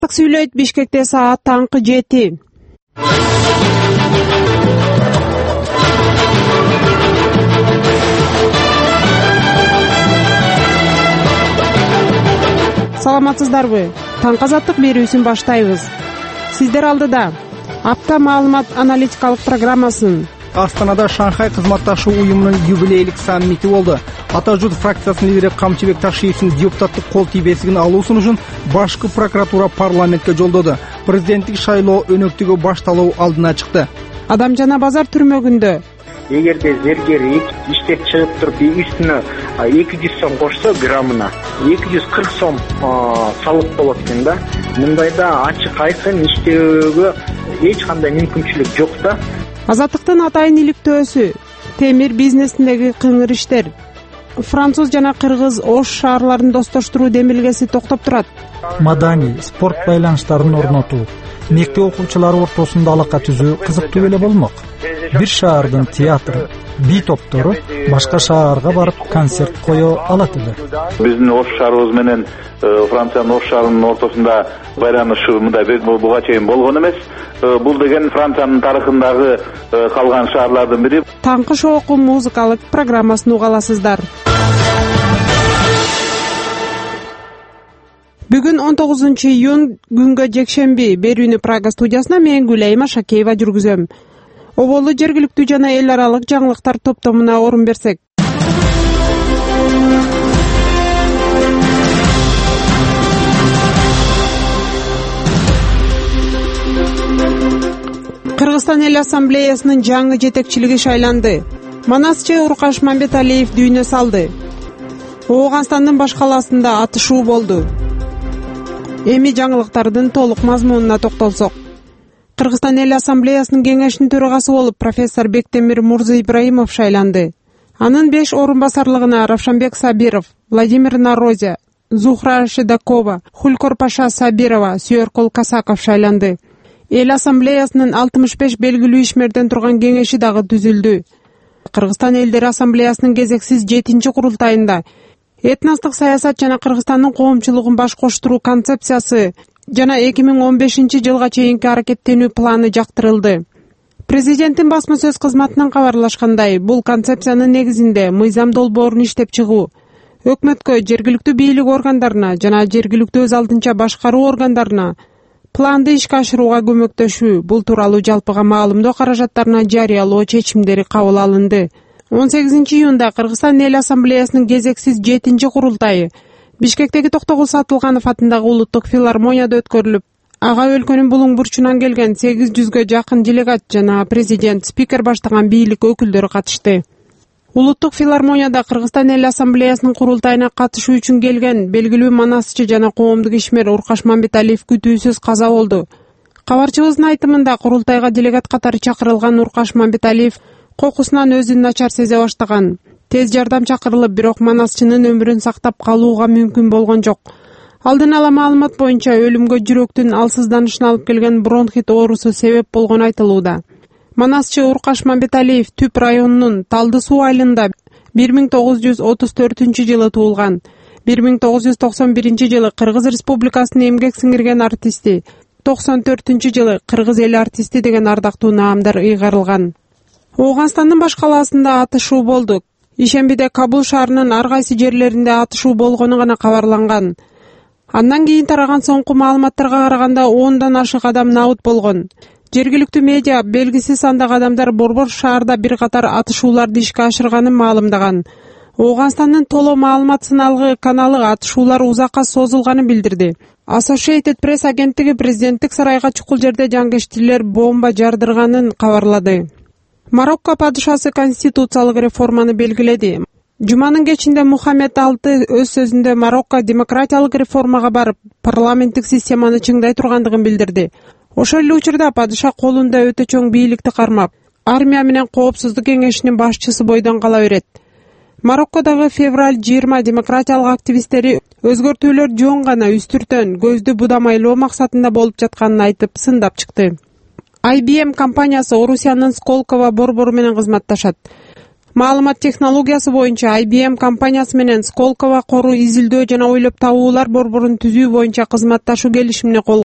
Азаттык сүйлөйт. Бишкекте саат таңкы 7. Саламатсыздарбы? Таңкы азаттык берүүсүн баштайбыз. Сиздер алдыда апта маалымат аналитикалык программасын. Астанада Шанхай кызматташуу уюмунун юбилейлик саммити болду. Ата журт фракциясынын лидери Камчыбек Ташиевдин депутаттык кол тийбестигин алуу сунушун башкы прокуратура парламентке жолдоду. Президенттик шайлоо өнөктүгү башталуу алдына чыкты. Адам жана базар түрмөгүндө. Эгерде зергер иштеп чыгып туруп үстүнө 200 сом кошсо граммына 240 сом салык болот экен да. Мындайда ачык айкын иштөөгө эч кандай мүмкүнчүлүк жок да. Азаттыктын атайын иликтөөсү, темир бизнесиндеги кыңыр иштер. Француз жана кыргыз Ош шаарларын достоштуруу демилгеси токтоп турат. Маданий, спорт байланыштарын орнотуу, мектеп окуучулары ортосунда алака түзүү кызыктуу эле болмок. Бир шаардын театры, би топтору башка шаарга барып концерт кое алат эле. Биздин Ош шаарыбыз менен Франциянын Ош шаарынын ортосунда байланышы мындай буга чейин болгон эмес. Бул деген Франциянын тарыхындагы калган шаарлардын бири. Таңкы шоку музыкалык программасын угаласыздар. Бүгүн 19 июнь күнгө жекшемби берүүнү Прага студиясына мен Гүлайма Шакеева жүргүзөм. Оболу жергиликтүү жана эл аралык жаңылыктар топтомуна орун берсек. Кыргызстан эл ассамблеясынын жаңы жетекчилиги шайланды. Манасчы Уркаш Мамбеталиев дүйнө салды. Ооганстандын баш калаасында атышуу болду. Эми жаңылыктардын толук мазмунуна токтолсок. Кыргызстан эл ассамблеясынын кеңешинин төрагасы болуп профессор Бектемир Мурза Ибраимов шайланды. Анын 5 орун басарлыгына Равшанбек Сабиров, Владимир Нарозя, Зухра Шедакова, Хулькор Паша Сабирова, Сүйөркол Касаков шайланды. Эл ассамблеясынын 65 белгилүү ишмерден турган кеңеши дагы түзүлдү. Кыргызстан элдери ассамблеясынын кезексиз 7-чи курултайында этностук саясат жана Кыргызстандын коомчулугун баш коштуруу концепциясы жана 2015 жылга чейинки аракеттенүү планы жактырылды. Президенттин басма сөз кызматынан кабарлашкандай, бул концепциянын негизинде мыйзам долбоорун иштеп чыгуу, өкмөткө, жергиликтүү бийлик органдарына жана жергиликтүү өз алдынча башкаруу органдарына планды ишке ашырууга көмөктөшүү, бул тууралуу жалпыга маалымдоо каражаттарына жарыялоо чечимдери кабыл алынды. 18 июнда Кыргызстан эл ассамблеясынын кезексиз 7-чи курултайы Бишкектеги Токтогул Сатылганов атындагы улуттук филармонияда өткөрүлүп, ага өлкөнүн булуң бурчунан келген 800гө жакын делегат жана президент, спикер баштаган бийлик өкүлдөрү катышты. Улуттук филармонияда Кыргызстан эл ассамблеясынын курултайына катышуу үчүн келген белгилүү манасчы жана коомдук ишмер Уркаш Мамбеталиев күтүүсүз каза болду. Кабарчыбыздын айтымында курултайга делегат катары чакырылган Уркаш Мамбеталиев кокусунан өзүн начар сезе баштаган. Тез жардам чакырылып, бирок манасчынын өмүрүн сактап калууга мүмкүн болгон жок. Алдын ала маалымат боюнча өлүмгө жүрөктүн алсызданышына алып келген бронхит оорусу себеп болгону айтылууда. Манасчы Уркаш Мамбеталиев Түп районунун Талды суу айылында 1934 жылы туулган. 1991 жылы Кыргыз Республикасынын эмгек сиңирген артисти, 94 жылы Кыргыз эли артисти деген ардактуу наамдар ыйгарылган. Ооганстандын баш калаасында атышуу болду. Ишембиде Кабул шаарынын ар кайсы жерлеринде атышуу болгону гана кабарланган. Андан кийин тараган соңку маалыматтарга караганда 10дан ашык адам набыт болгон. Жергиликтүү медиа белгисиз сандагы адамдар Борбор шаарда бир катар атышууларды ишке ашырганын маалымдаган. Ооганстандын толо маалымат сыналгы каналы атышуулар узакка созулганын билдирди. Associated Press агенттиги президенттик сарайга чукул жерде жангештилер бомба жардырганын кабарлады. Марокко падышасы конституциялык реформаны белгиледи. Жуманын кечинде Мухаммед VI өз сөзүндө Марокко демократиялык реформага барып, парламенттик системаны чыңдай тургандыгын билдирди. Ошол эле учурда падыша колунда өтө чоң бийликти кармап, армия менен коопсуздук кеңешинин башчысы бойдон кала берет. Мароккодагы февраль 20 демократиялык активисттери өзгөртүүлөр жөн гана үстүртөн, көздү будамайлоо максатында болуп жатканын айтып, сындап чыкты. IBM компаниясы Орусиянын Сколково борбору менен кызматташат. Маалымат технологиясы боюнча IBM компаниясы менен Сколково кору изилдөө жана ойлоп табуулар борборун түзүү боюнча кызматташуу келишимине кол